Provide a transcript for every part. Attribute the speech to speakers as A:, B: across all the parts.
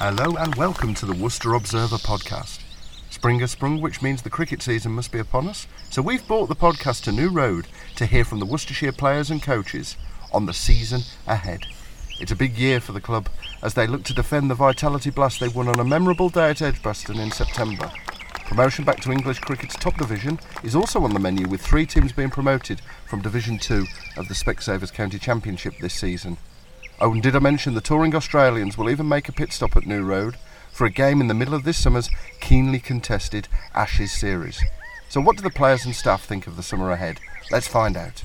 A: Hello and welcome to the Worcester Observer podcast. Spring has sprung, which means the cricket season must be upon us, so we've brought the podcast to New Road to hear from the Worcestershire players and coaches on the season ahead. It's a big year for the club as they look to defend the Vitality Blast they won on a memorable day at Edgbaston in September. Promotion back to English cricket's top division is also on the menu, with 3 teams being promoted from Division 2 of the Specsavers County Championship this season. Oh, and did I mention the touring Australians will even make a pit stop at New Road for a game in the middle of this summer's keenly contested Ashes series. So what do the players and staff think of the summer ahead? Let's find out.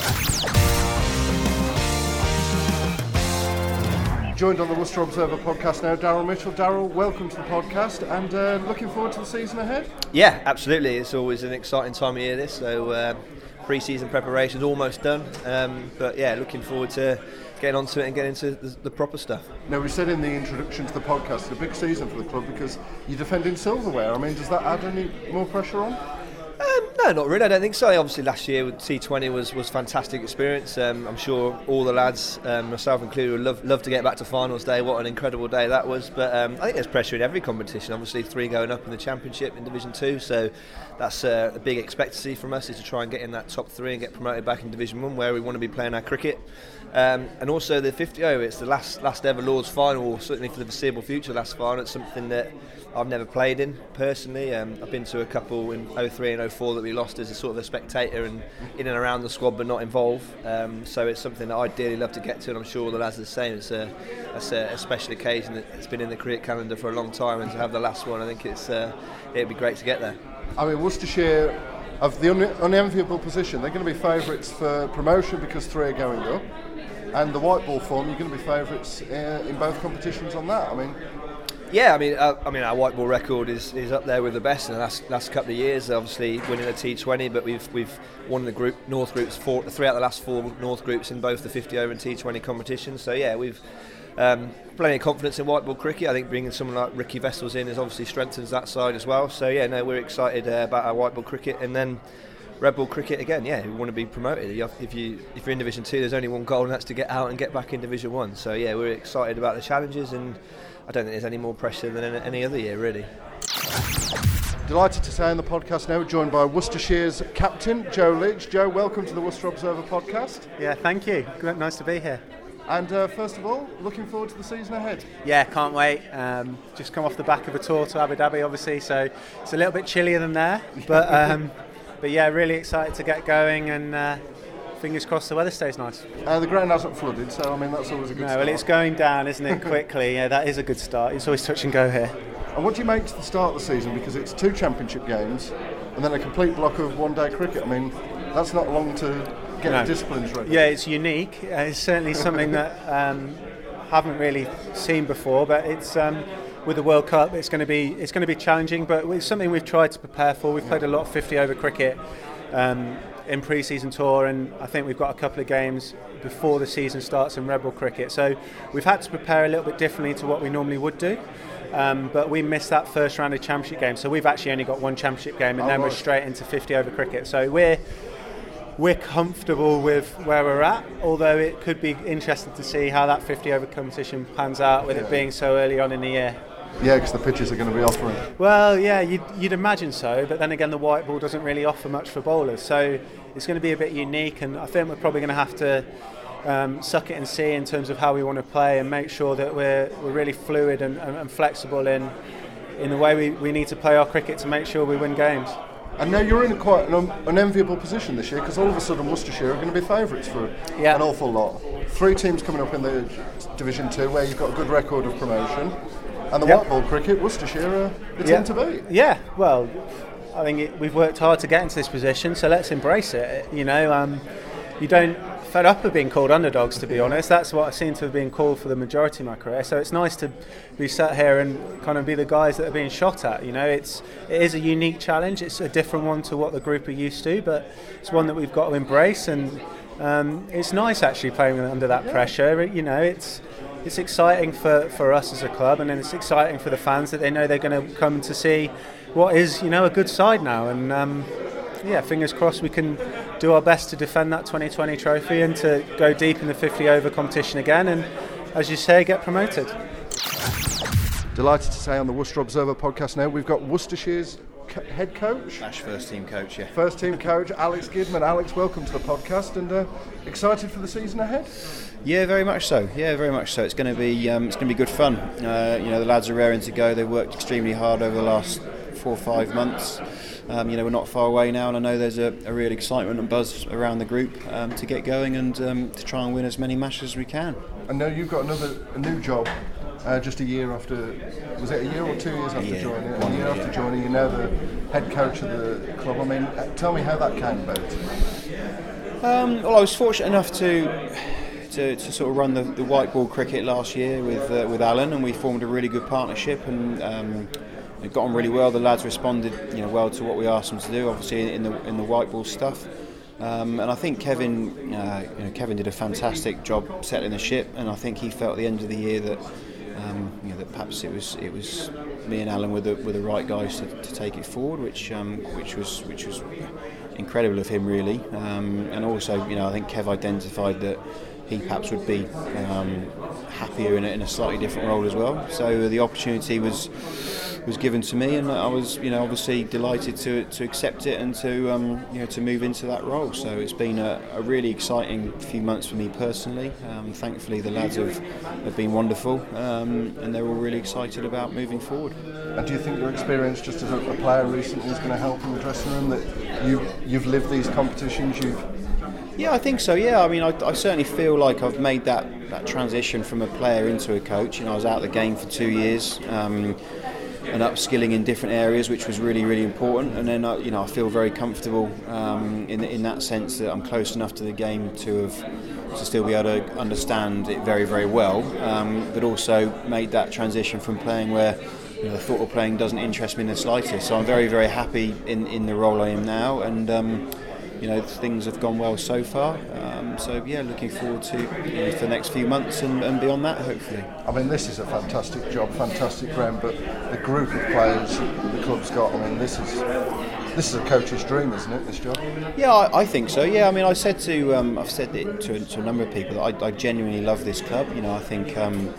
A: Joined on the Worcester Observer podcast now, Daryl Mitchell. Daryl, welcome to the podcast and looking forward to the season ahead?
B: Yeah, absolutely. It's always an exciting time of year this, so pre-season preparation's almost done, but yeah, looking forward to getting onto it and getting into the proper stuff.
A: Now, we said in the introduction to the podcast, it's a big season for the club because you're defending silverware. I mean, does that add any more pressure on?
B: No, not really. I don't think so. Obviously, last year with T20 was fantastic experience. I'm sure all the lads, myself included, would love to get back to finals day. What an incredible day that was. But I think there's pressure in every competition. Obviously, 3 going up in the Championship in Division 2. So that's a big expectancy from us, is to try and get in that top 3 and get promoted back in Division 1, where we want to be playing our cricket. And also the 50 over, it's the last ever Lord's final, certainly for the foreseeable future, last final. It's something that I've never played in personally. I've been to a couple in 03 and 04 that we lost as a sort of a spectator and in and around the squad but not involved. So it's something that I'd dearly love to get to, and I'm sure the lads are the same. It's a special occasion that's been in the cricket calendar for a long time, and to have the last one, I think it'd be great to get there. I
A: mean, Worcestershire have the unenviable position. They're going to be favourites for promotion because 3 are going up, and the white ball form, you're going to be favourites in both competitions on that.
B: Yeah, I mean, our white ball record is up there with the best in the last couple of years. Obviously, winning a T20, but we've won the North groups 3 out of the last 4 North groups in both the 50 over and T20 competitions. So yeah, we've plenty of confidence in white ball cricket. I think bringing someone like Ricky Vessels in obviously strengthens that side as well. So yeah, no, we're excited about our white ball cricket, and then red ball cricket again. Yeah, we want to be promoted. If you're in Division 2, there's only one goal, and that's to get out and get back in Division 1. So yeah, we're excited about the challenges, and I don't think there's any more pressure than any other year, really.
A: Delighted to say on the podcast now, joined by Worcestershire's captain, Joe Lidge. Joe, welcome to the Worcester Observer podcast.
C: Yeah, thank you. Nice to be here.
A: And first of all, looking forward to the season ahead.
C: Yeah, can't wait. Just come off the back of a tour to Abu Dhabi, obviously, so it's a little bit chillier than there. But yeah, really excited to get going, and fingers crossed the weather stays nice.
A: The ground hasn't flooded, so that's always a good start.
C: Well, it's going down, isn't it, quickly? Yeah, that is a good start. It's always touch and go here.
A: And what do you make to the start of the season? Because it's 2 championship games and then a complete block of one-day cricket. That's not long to get the disciplines ready.
C: Yeah, it's unique. It's certainly something that haven't really seen before, but it's with the World Cup, it's going to be challenging, but it's something we've tried to prepare for. We've played a lot of 50 over cricket in pre-season tour, and I think we've got a couple of games before the season starts in red ball cricket, so we've had to prepare a little bit differently to what we normally would do, but we missed that first round of championship game, so we've actually only got 1 championship game, and then we're straight into 50 over cricket, so we're comfortable with where we're at, although it could be interesting to see how that 50 over competition pans out with it being so early on in the year.
A: Yeah, because the pitches are going to be offering.
C: Well, yeah, you'd imagine so, but then again, the white ball doesn't really offer much for bowlers, so it's going to be a bit unique, and I think we're probably going to have to suck it and see in terms of how we want to play and make sure that we're really fluid and flexible in the way we need to play our cricket to make sure we win games.
A: And now you're in quite an enviable position this year, because all of a sudden Worcestershire are going to be favourites for an awful lot. 3 teams coming up in the Division 2 where you've got a good record of promotion. And the white ball cricket, Worcestershire are the team to beat.
C: Yeah, well, I think we've worked hard to get into this position, so let's embrace it. You don't fed up of being called underdogs, to be honest. That's what I seem to have been called for the majority of my career. So it's nice to be sat here and kind of be the guys that are being shot at. It is a unique challenge. It's a different one to what the group are used to, but it's one that we've got to embrace. And it's nice actually playing under that pressure. It's exciting for us as a club, and then it's exciting for the fans that they know they're going to come to see what is a good side now, and fingers crossed we can do our best to defend that 2020 trophy and to go deep in the 50 over competition again, and as you say, get promoted.
A: Delighted to say on the Worcester Observer podcast now we've got Worcestershire's head coach.
D: First team coach, yeah.
A: First team coach, Alex Gidman. Alex, welcome to the podcast, and excited for the season ahead?
D: Yeah, very much so. It's going to be good fun. The lads are raring to go. They've worked extremely hard over the last 4 or 5 months. We're not far away now, and I know there's a real excitement and buzz around the group to get going and to try and win as many matches as we can.
A: I know you've got a new job. Just a year after, was it a year or 2 years after joining? A year after joining, you're now the head coach of the club. I mean, tell me how that came about.
D: Well, I was fortunate enough to sort of run the white ball cricket last year with Alan, and we formed a really good partnership, and it got on really well. The lads responded, well to what we asked them to do. Obviously, in the white ball stuff. And I think Kevin did a fantastic job settling the ship, and I think he felt at the end of the year that that perhaps it was me and Alan were the right guys to take it forward, which was incredible of him, really. And also, I think Kev identified that he perhaps would be happier in a slightly different role as well. So the opportunity was given to me, and I was obviously delighted to accept it and to move into that role. So it's been a really exciting few months for me personally. Thankfully the lads have been wonderful, and they're all really excited about moving forward.
A: And do you think your experience just as a player recently is going to help in the dressing room, that you've lived these competitions?
D: Yeah, I think so. Yeah, I mean, I certainly feel like I've made that transition from a player into a coach. I was out of the game for 2 years. And upskilling in different areas, which was really, really important. And then, I feel very comfortable in that sense that I'm close enough to the game to still be able to understand it very, very well. But also made that transition from playing where the thought of playing doesn't interest me in the slightest. So I'm very, very happy in the role I am now, and things have gone well so far. Looking forward to for the next few months and beyond that, hopefully.
A: I mean, this is a fantastic job, fantastic ground, but the group of players the club's got, I mean, this is a coach's dream, isn't it, this job? Yeah,
D: I think so. Yeah, I mean, I've said it to a number of people that I genuinely love this club. I think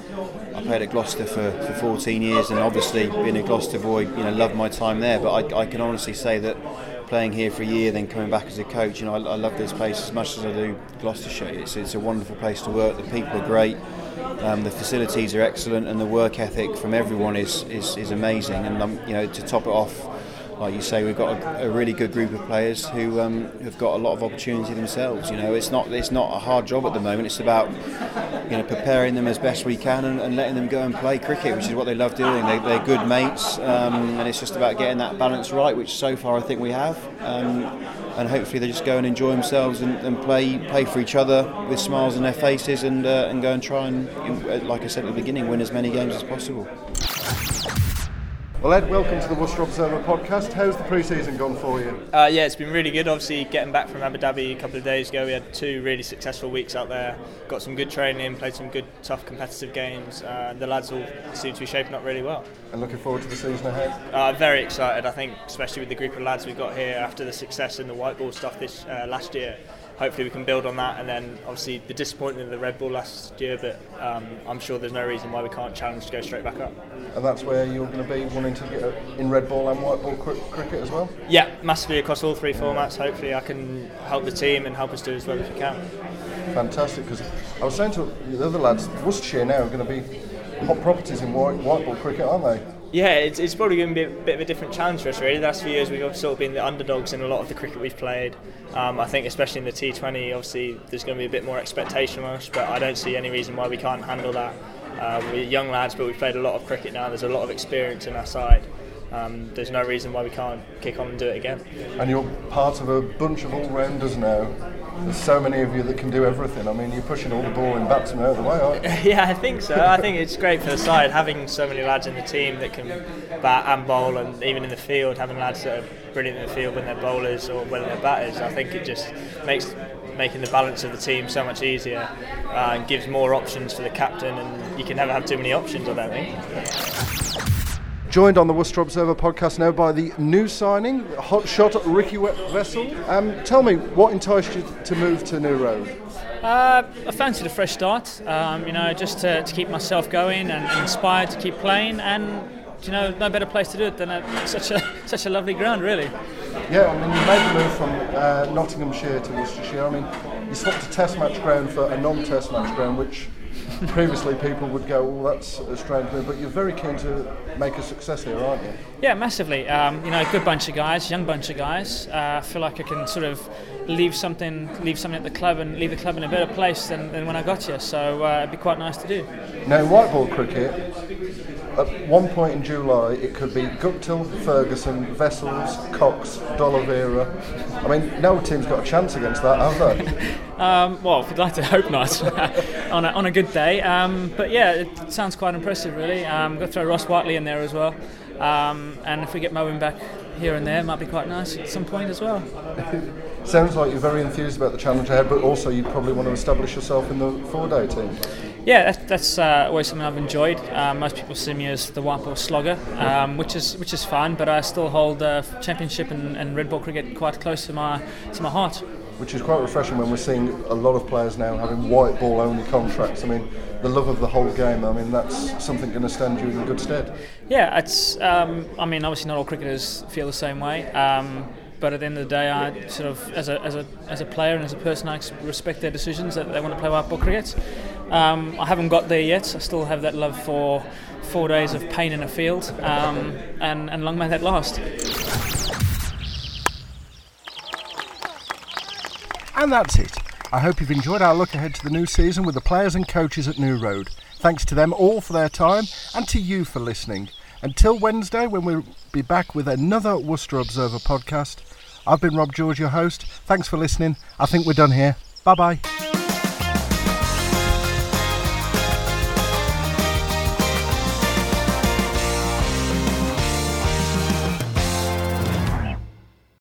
D: I played at Gloucester for 14 years, and obviously being a Gloucester boy, loved my time there. But I can honestly say that playing here for a year, then coming back as a coach, I love this place as much as I do Gloucestershire. It's a wonderful place to work. The people are great. The facilities are excellent, and the work ethic from everyone is amazing. And to top it off, like you say, we've got a really good group of players who have got a lot of opportunity themselves. It's not a hard job at the moment. It's about preparing them as best we can and letting them go and play cricket, which is what they love doing. They're good mates, and it's just about getting that balance right, which so far I think we have. And hopefully they just go and enjoy themselves and play for each other with smiles on their faces, and go and try and, like I said at the beginning, win as many games as possible.
A: Well, Ed, welcome to the Worcester Observer podcast. How's the pre-season gone for you?
E: Yeah, it's been really good. Obviously, getting back from Abu Dhabi a couple of days ago, we had 2 really successful weeks out there. Got some good training, played some good, tough, competitive games. The lads all seem to be shaping up really well.
A: And looking forward to the season ahead?
E: Very excited. I think, especially with the group of lads we've got here after the success in the white ball stuff this last year. Hopefully we can build on that, and then obviously the disappointment of the red ball last year, but I'm sure there's no reason why we can't challenge to go straight back up.
A: And that's where you're going to be wanting to get in red ball and white ball cricket as well?
E: Yeah, massively across all 3 formats. Hopefully I can help the team and help us do as well as we can.
A: Fantastic, because I was saying to the other lads, Worcestershire now are going to be hot properties in white ball cricket, aren't they?
E: Yeah, it's probably going to be a bit of a different challenge for us, really. The last few years we've sort of been the underdogs in a lot of the cricket we've played. I think especially in the T20, obviously there's going to be a bit more expectation on us, but I don't see any reason why we can't handle that. We're young lads, but we've played a lot of cricket now. There's a lot of experience in our side. There's no reason why we can't kick on and do it again.
A: And you're part of a bunch of all-rounders now. There's so many of you that can do everything. I mean, you're pushing all the ball and batsmen out of the way, aren't you?
E: Yeah, I think so. I think it's great for the side, having so many lads in the team that can bat and bowl, and even in the field, having lads that are brilliant in the field when they're bowlers or when they're batters. I think it just makes making the balance of the team so much easier and gives more options for the captain, and you can never have too many options, I don't think.
A: Joined on the Worcester Observer podcast now by the new signing, hotshot Ricky Wessel. Tell me, what enticed you to move to New Road?
F: I fancied a fresh start, just to keep myself going and inspired to keep playing, and no better place to do it than such a lovely ground, really.
A: Yeah, I mean, you made the move from Nottinghamshire to Worcestershire. I mean, you swapped a test match ground for a non-test match ground, which previously people would go, well, that's a strange move, but you're very keen to make a success here, aren't you?
F: Yeah, massively. Good bunch of guys, young bunch of guys. I feel like I can sort of leave something at the club and leave the club in a better place than when I got here, so it'd be quite nice to do.
A: Now, in white ball cricket, at one point in July, it could be Guptill, Ferguson, Vessels, Cox, D'Oliveira. I mean, no team's got a chance against that, have they?
F: Well, we'd like to hope not on a good day. But yeah, it sounds quite impressive, really. Got to throw Ross Whiteley in there as well. And if we get Moen back here and there, it might be quite nice at some point as well.
A: Sounds like you're very enthused about the challenge ahead, but also you probably want to establish yourself in the 4-day team.
F: Yeah, that's always something I've enjoyed. Most people see me as the white ball slogger, which is fun, but I still hold championship and red ball cricket quite close to my heart.
A: Which is quite refreshing when we're seeing a lot of players now having white ball only contracts. I mean, the love of the whole game, I mean, that's something going to stand you in good stead.
F: Yeah, it's. Obviously not all cricketers feel the same way. But at the end of the day, I sort of, as a player and as a person, I respect their decisions that they want to play white ball cricket. I haven't got there yet. I still have that love for 4 days of pain in a field, and long may that last.
A: And that's it. I hope you've enjoyed our look ahead to the new season with the players and coaches at New Road. Thanks to them all for their time, and to you for listening. Until Wednesday, when we'll be back with another Worcester Observer podcast, I've been Rob George, your host. Thanks for listening. I think we're done here. Bye-bye.